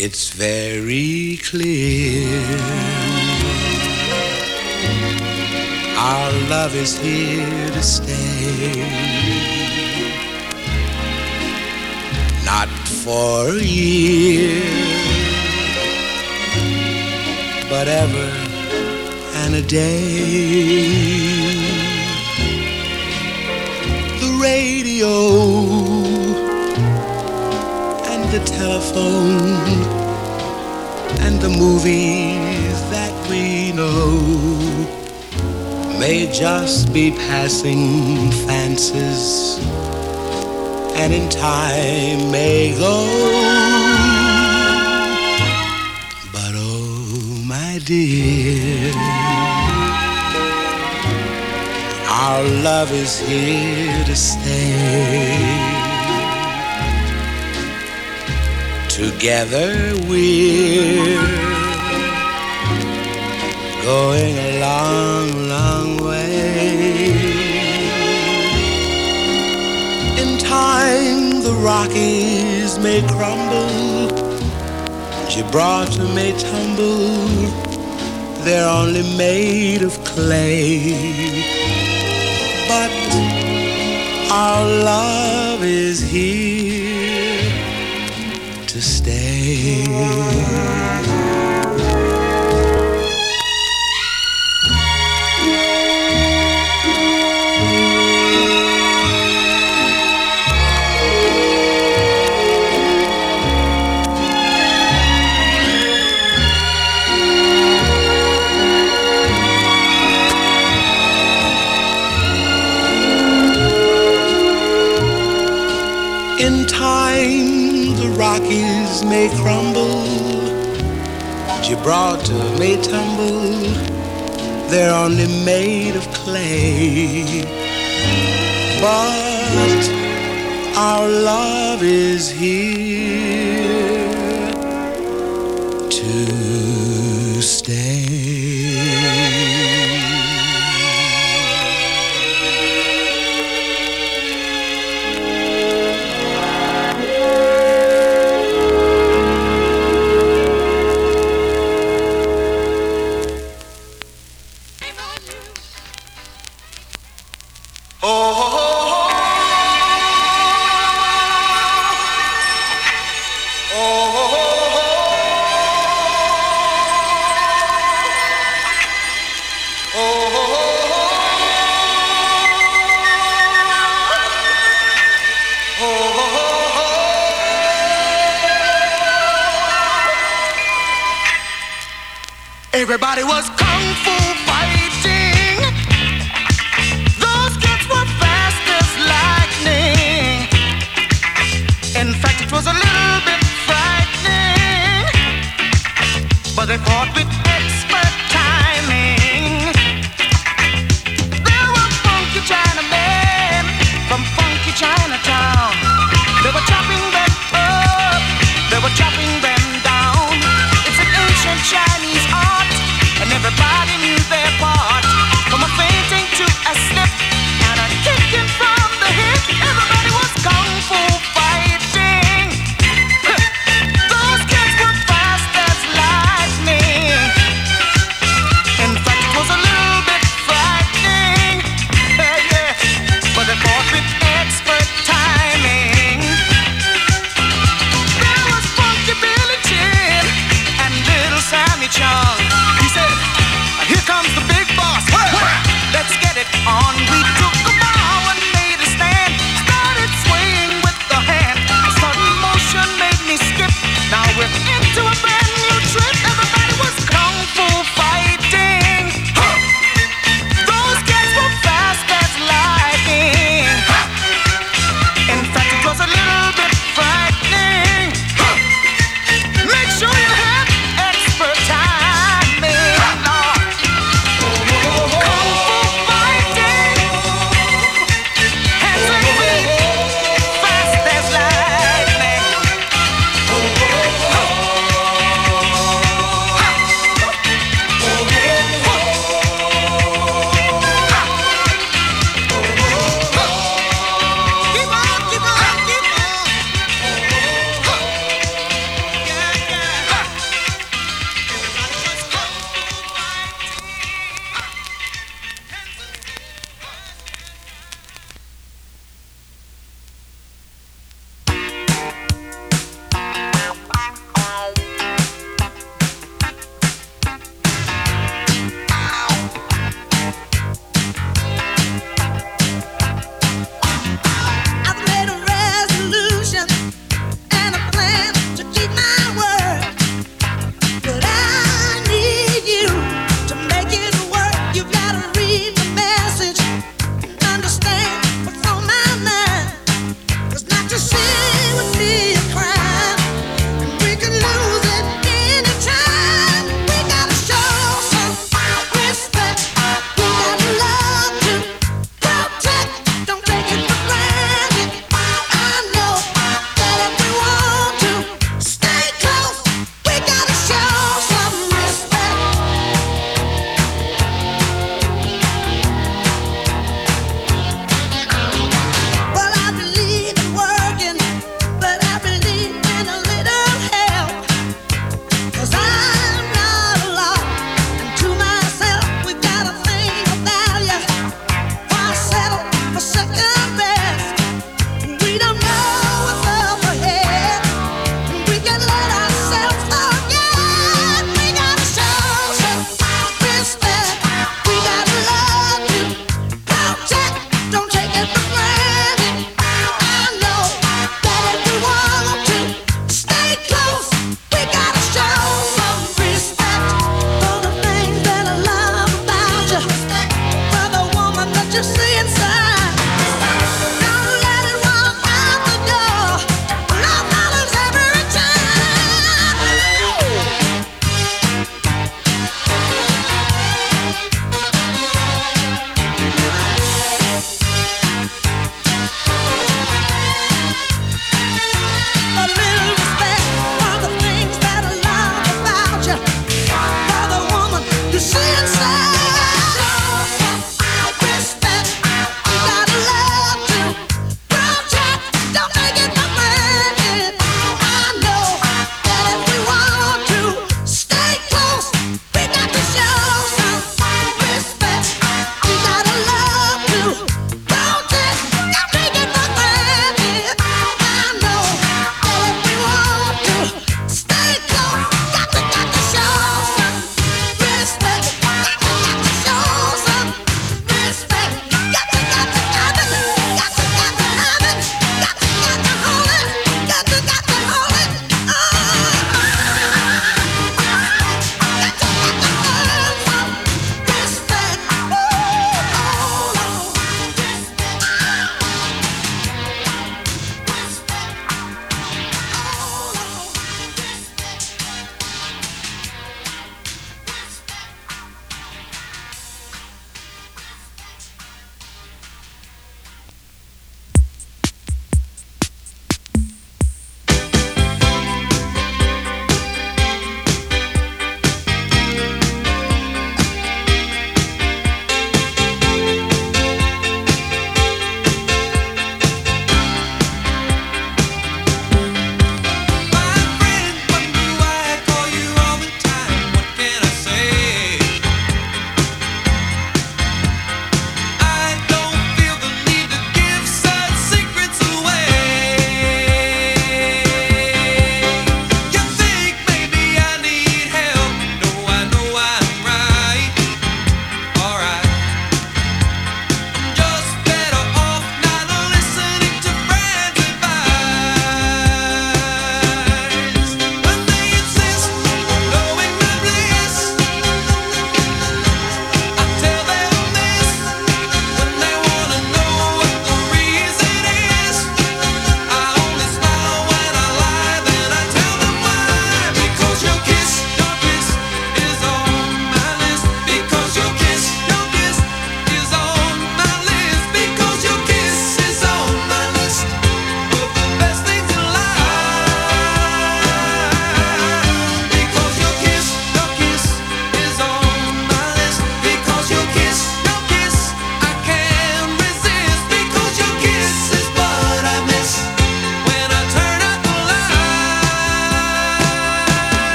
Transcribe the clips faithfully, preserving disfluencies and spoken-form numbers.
It's very clear our love is here to stay. Not for a year, but ever and a day. The radio and the telephone and the movies that we know may just be passing fancies, and in time may go. But oh, my dear, our love is here to stay. Together we're going a long, long way. In time the Rockies may crumble, Gibraltar may tumble, they're only made of clay. But our love is here to stay. In time the Rockies may crumble, Gibraltar may tumble, they're only made of clay. But our love is here to stay. Everybody was kung fu fighting. Those kids were fast as lightning. In fact, it was a little bit frightening, but they fought with expert timing. There were funky Chinamen from funky Chinatown. They were chopping them up, they were chopping them down. It's an ancient Chinese art, and everybody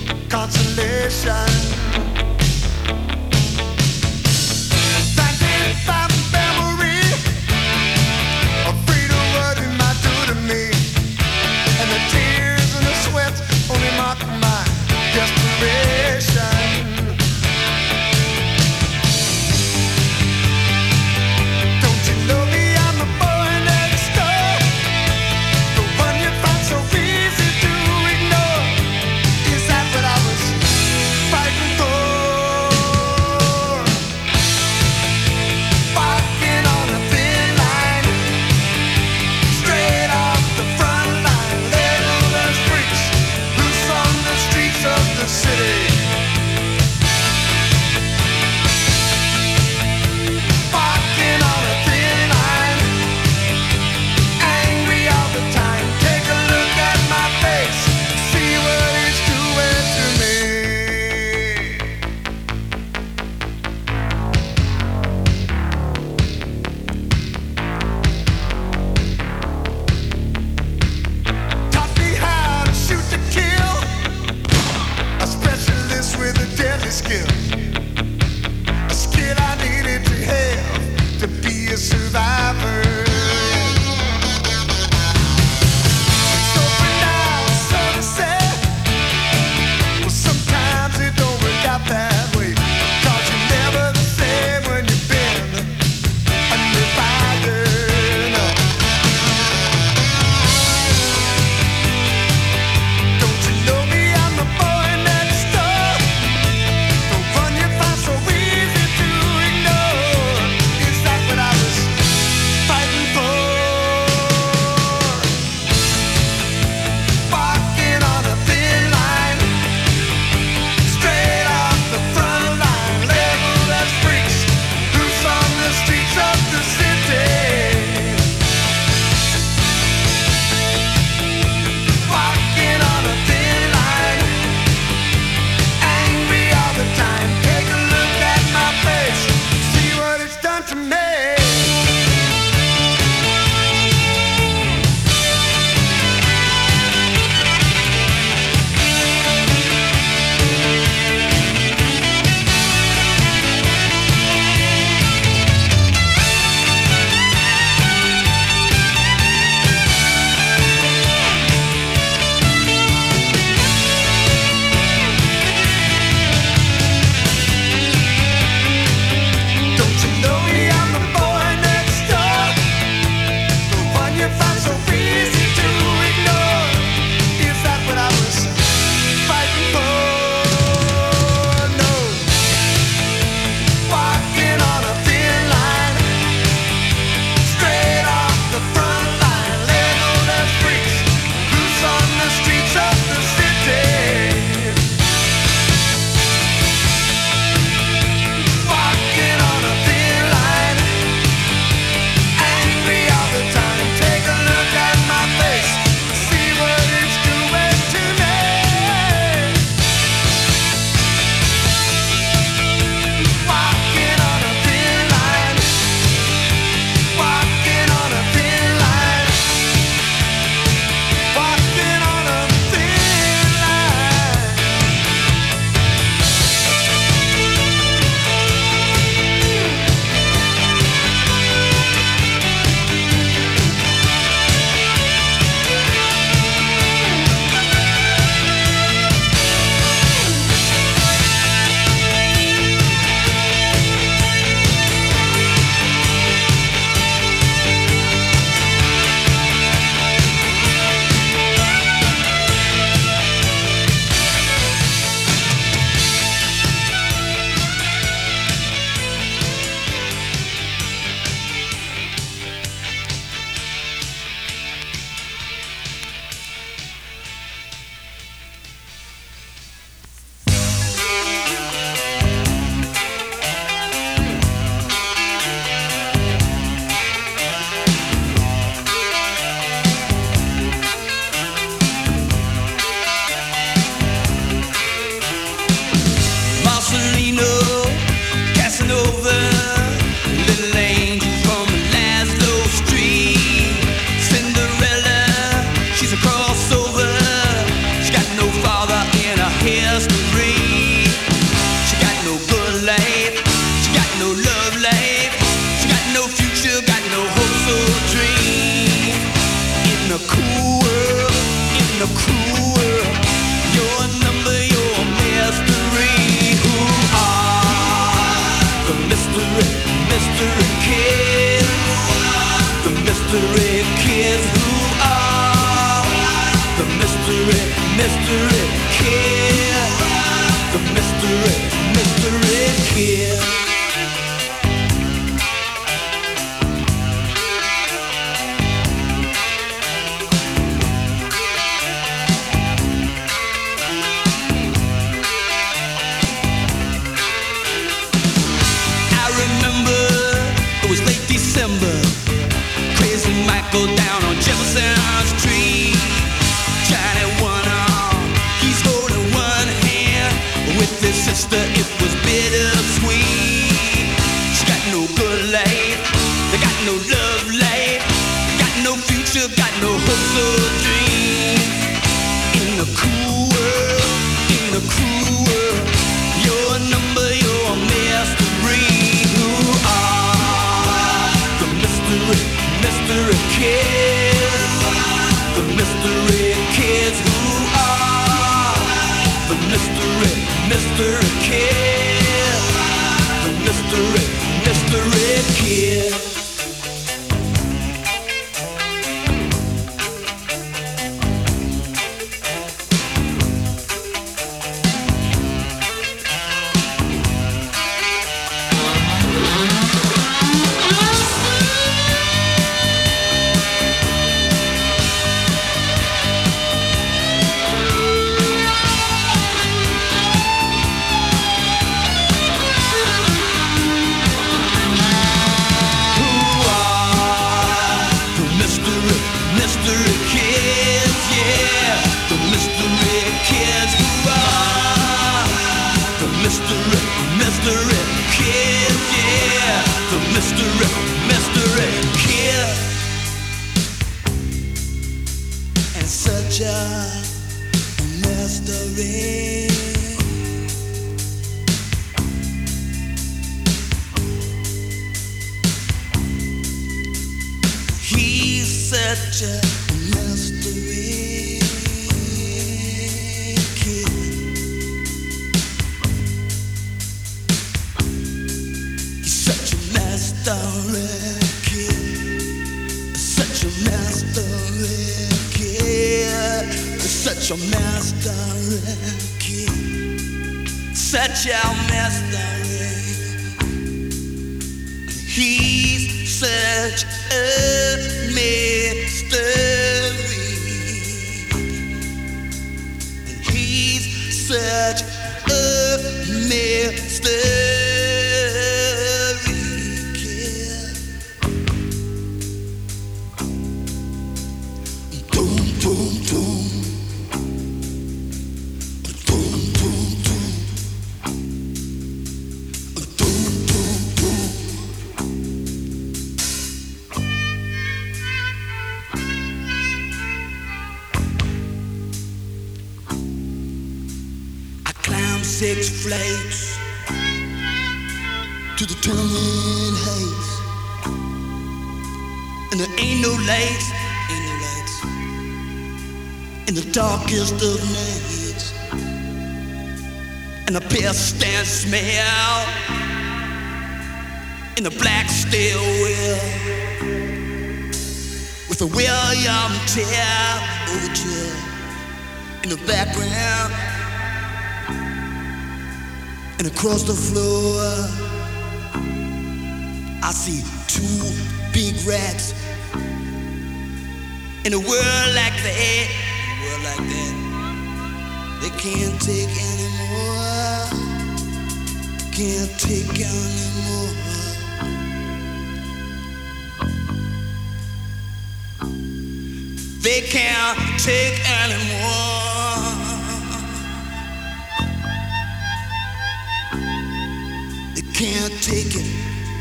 consolation. Thinking about the memory of freedom, what it might do to me, and the tears and the sweat only mock my desperation. Don't you know me? I'm the boy next door, the one you find so easy to ignore. Is that what I was fighting for? Walking on a thin line, straight off the front line, little as freaks, loose on the streets of the city. Walking on a thin line, angry all the time. Take a look at my face, see what it's doing to me. Taught me how to shoot to kill, a specialist with a deadly skill, a skill I needed to have to be a survivor. So pronounced, so to say, well, sometimes it don't work out that way, 'cause you're never the same when you've been under fire. No. Don't you know me? I'm the boy next door, the history. She got no good life, she got no love life, she got no future, got no hopes or dream. In a cool world, in a cruel world, your number, your mystery. Who are the mystery, mystery kids? The mystery kids. Who are the mystery, mystery kids? The mystery, mystery kids. Go down on Jefferson Street, Johnny one arm, he's holding one hand. With his sister it was bittersweet. She got no good life, they got no love life, got no future, got no hopes or dreams. In a cool world, in a cruel world, your number, your mystery. Who are the mystery, mystery kids? The mystery kids. Who are the mystery, mystery kids? The mystery, mystery kids. Such a mystery. He's such a mystery. He's such a mystery. Six flights to the turning heights, and there ain't no lights, ain't no lights in the darkest of nights, and the pest and smell in the black stairwell with a William Tell overture in the background. And across the floor, I see two big rats. In a world like that, in a world like that, they can't take anymore. Can't take anymore. They can't take anymore. Can't take it.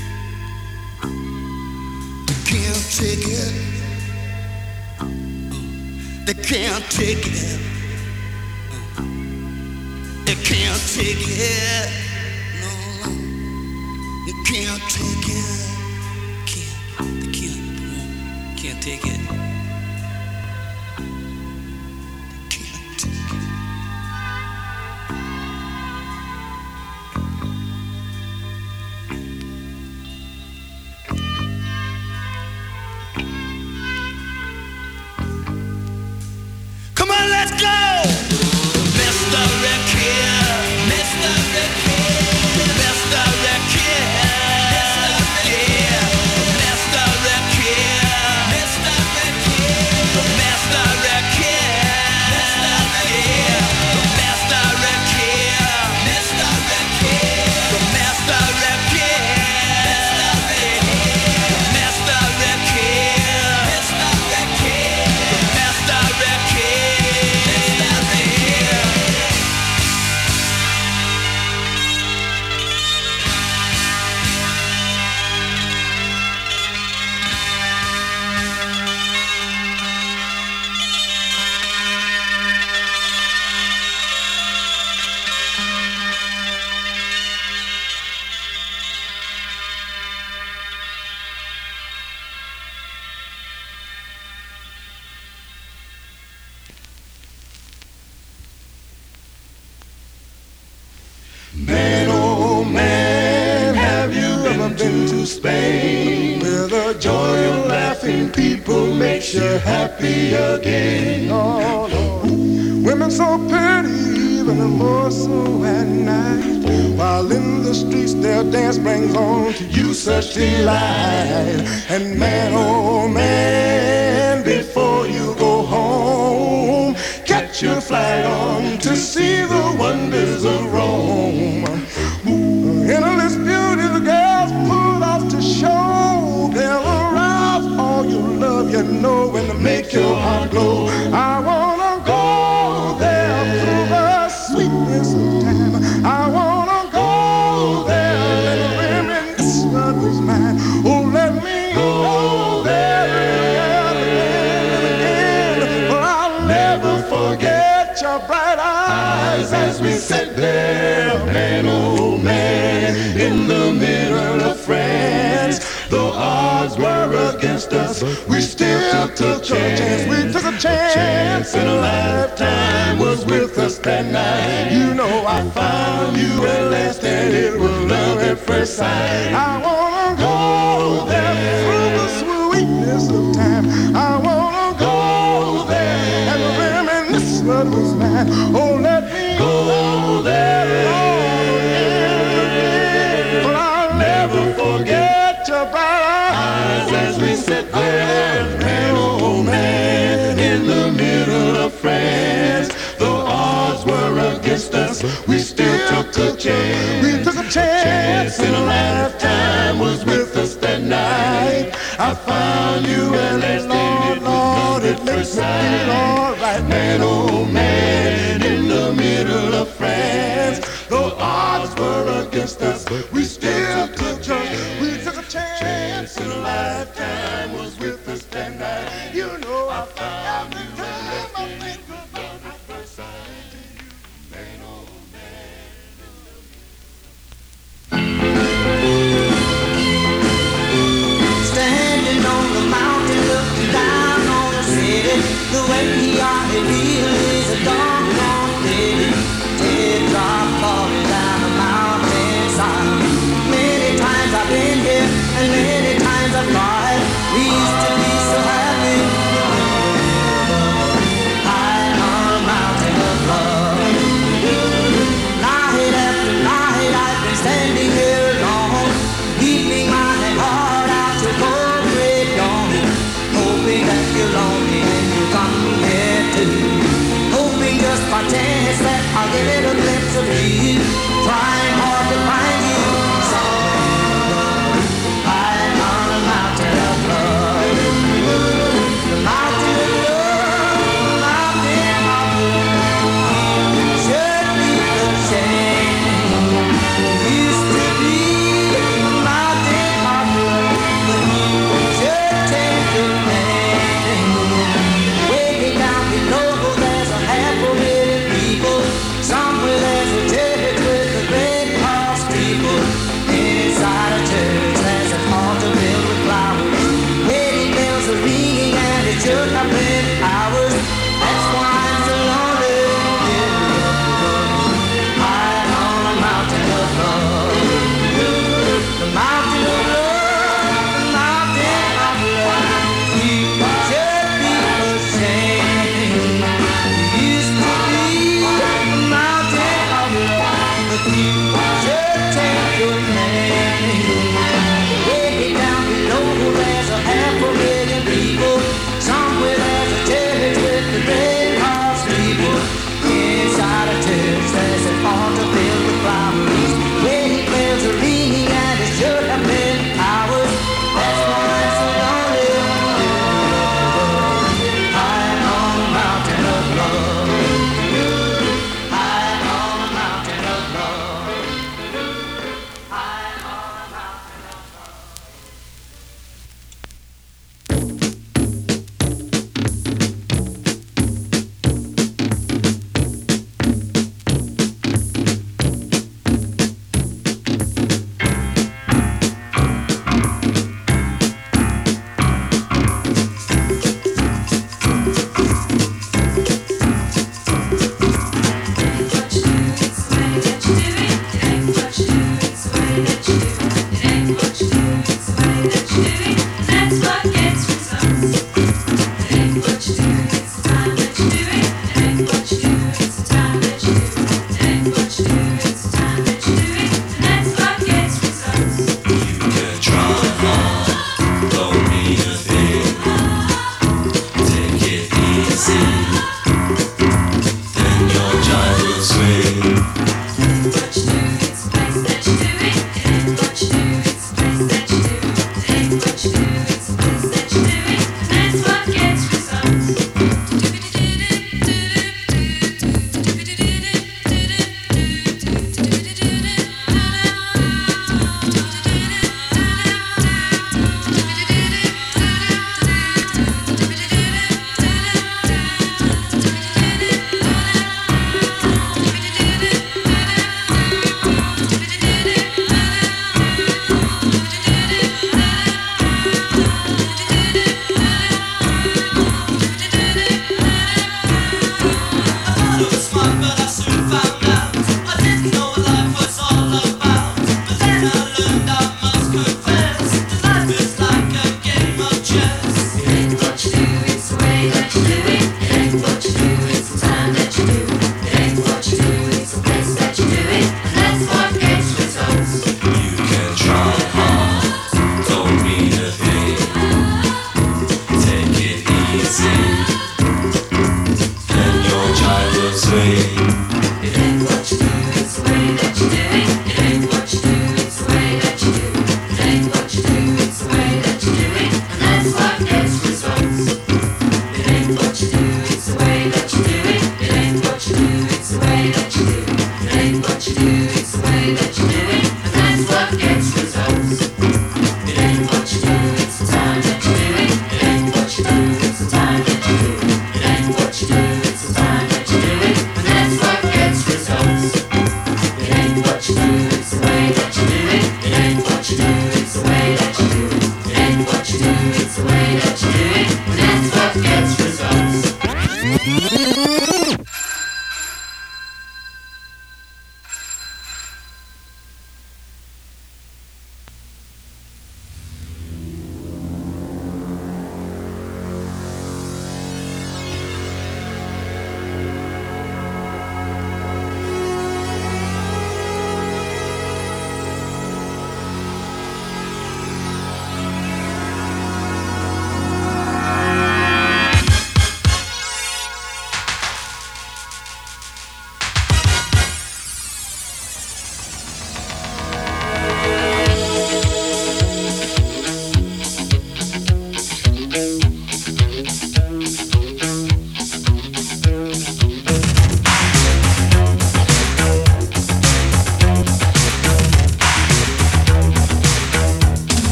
They can't take it. They can't take it. can't take it. No, you can't take it. Can't, they can't, can't take it. Can't take it. Come on, let's go! Mister Rekia, Mister Rekia, Mister Rekia, yeah, Mister Rekia, Mister Rekia, Mister Rekia, yeah, Mister Rekia, Mister Rekia, Mister Rekia, Mister Rekia, Mister Rekia, Mister Rekia. Man, oh man, have you ever been to Spain? Where the joy of laughing people makes you happy again. Oh, Lord. Women so pretty, even more so at night. While in the streets their dance brings on to you such delight. And man, oh man, before you go home, catch your flight on to see the wonders of Rome. Endless beauty, the girls put off to show. They'll arouse all your love, you know, and to make your heart glow. I wanna go there through the sweetness of time. I wanna go there and reminisce what was mine. Oh, let me go there again and again, for I'll never forget your bright eyes as we sit there, man, oh man, in the middle of France. Though odds were against us, we still took a chance. We took a chance, and a lifetime was with us that night. You know I found you at last, and it was love at first sight. I wanna go there through the sweetness of time. I wanna go there and reminisce what was mine. Oh, let me go there, Lord, but I'll never forget your bright eyes as we sit there, man, oh man, in the middle of France. Though odds were against us, we still took a chance. We took a chance, and a lifetime was with us that night. I found you, and that Lord, Lord, it makes me feel alright, man, oh man, in the middle of France. Though odds were against us, we still took a chance. We took a chance, and a lifetime was with us that night. You know I found you, and I think about the first time to you, man, oh man. Standing on the mountain, looking down on the city. The way he ought to feel is a doggone pity. Teardrop falling down the mountainside.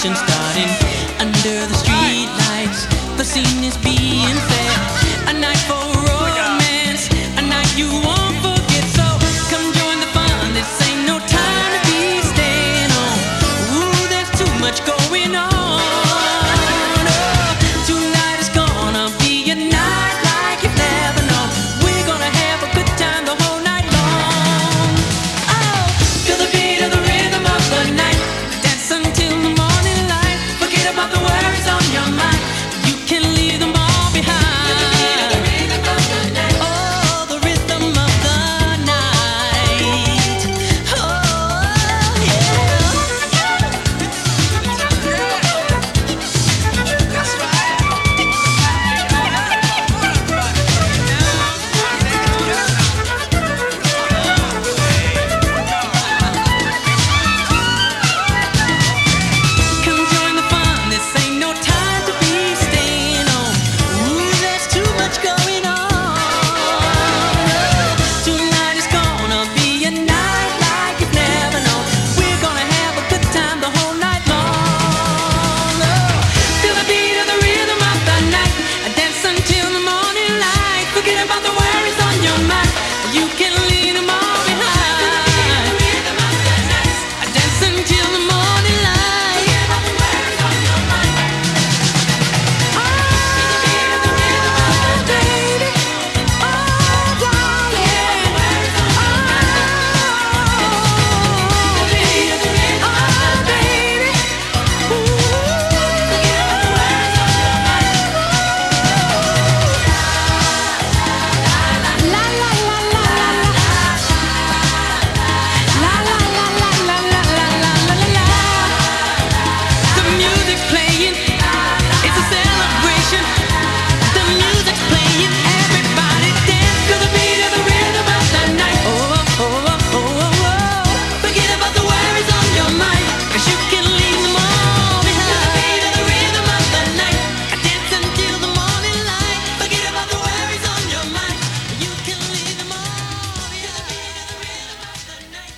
conversation starting under the street lights. The scene is being set. A night for romance, a night you won't forget. So come join the fun. This ain't no time to be staying home. Ooh, there's too much going on. Oh, tonight is gonna be a night like you've never known. We're gonna have a good time the whole night long. Oh, feel the beat of the rhythm of the night. Dance until the morning light. Forget about the worries on your mind. You can leave them all behind. Oh, the rhythm of the night. Oh, yeah. That's right. Come join the fun. This ain't no time to be staying home. Ooh, there's too much going on. Tonight is gonna be a night like you've never known. We're gonna have a good time the whole night long. Oh, feel the beat of the rhythm of the night. Dance until the morning light. Forget about the worries on your mind. You can leave them all behind. Dance until the morning light. Oh, baby. Oh, darling. Oh, baby. Oh, baby. La la la la la la la la la la la la la la. The music playing, it's a celebration. The music's playing, everybody dance to the beat of the rhythm of the night. Oh, oh, oh, oh, oh, oh. Forget about the worries on your mind, 'cause you can leave them all behind. The beat of the rhythm of the night. Dance until the morning light. Forget about the worries on your mind. You can leave them all behind. The beat of the rhythm of the night.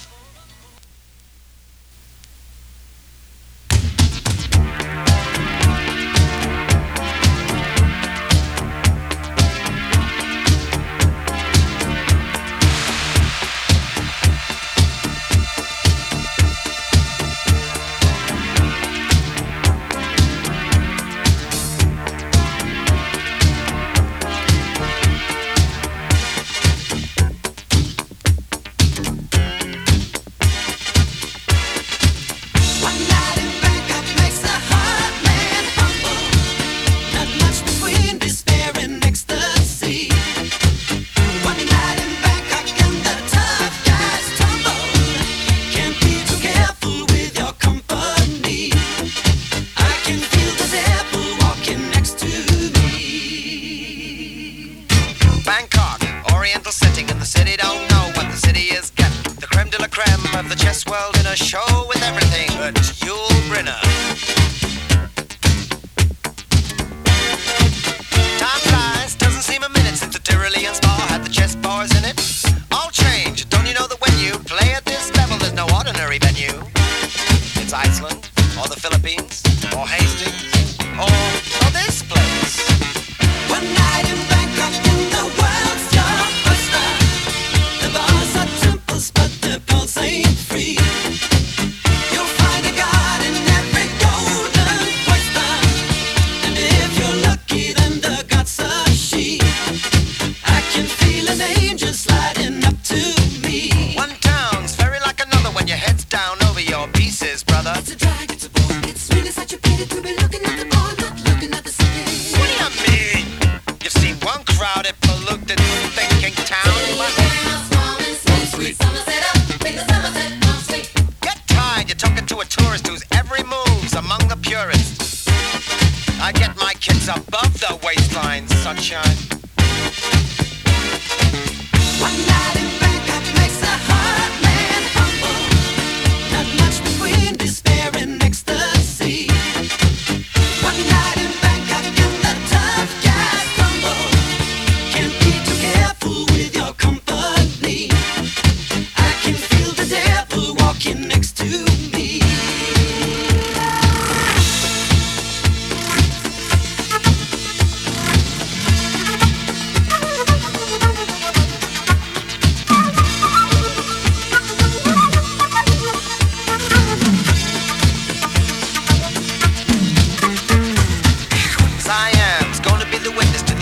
One night in Bangkok makes a hard man humble. Not much between despair and ecstasy. One night in Bangkok and the tough guys tumble. Can't be too careful with your company. I can feel the devil walking next to me. Bangkok, oriental setting, and the city don't know what the city is getting. The creme de la creme of the chess world in a show with everything but Yul Brynner. Time flies, doesn't seem a minute since the Tyrolean spa had the chess bars in it. All change, don't you know that when you play at this level, there's no ordinary venue? It's Iceland, or the Philippines, or Hastings, or, or this place. One night in Bangkok and the world's your oyster. The bars are temples, but the pulse ain't free. You'll find a god in every golden oyster. And if you're lucky, then the god's a she. I can feel an angel sliding up to me. One town's very like another when your head's down over your pieces, brother. It's a drag, it's a bore. It's really such a pity to be looking at the bar, not looking at the city. What do you mean? You've seen one crowded, polluted, thinking town. Get tired, you're talking to a tourist whose every move's among the purists. I get my kids above the waistline, sunshine. One night in Bangkok makes a hard man humble. Not much between despair and ecstasy. One night in Bangkok and the tough guys tumble. Can't be too careful with your company. I can feel the devil walking next to me.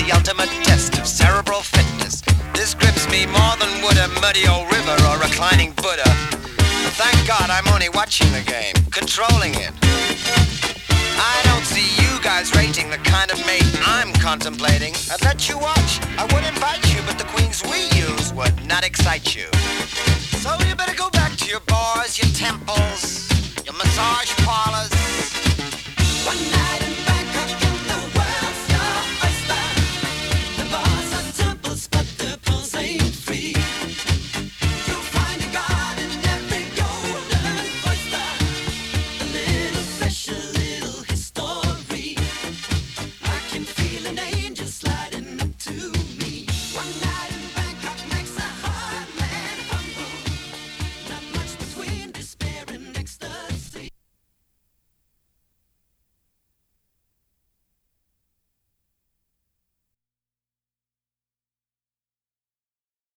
the ultimate test of cerebral fitness. This grips me more than would a muddy old river or reclining Buddha. But thank God I'm only watching the game, controlling it. I don't see you guys rating the kind of mate I'm contemplating. I'd let you watch, I would invite you, but the queens we use would not excite you. So you better go back to your bars, your temples, your massage parlors,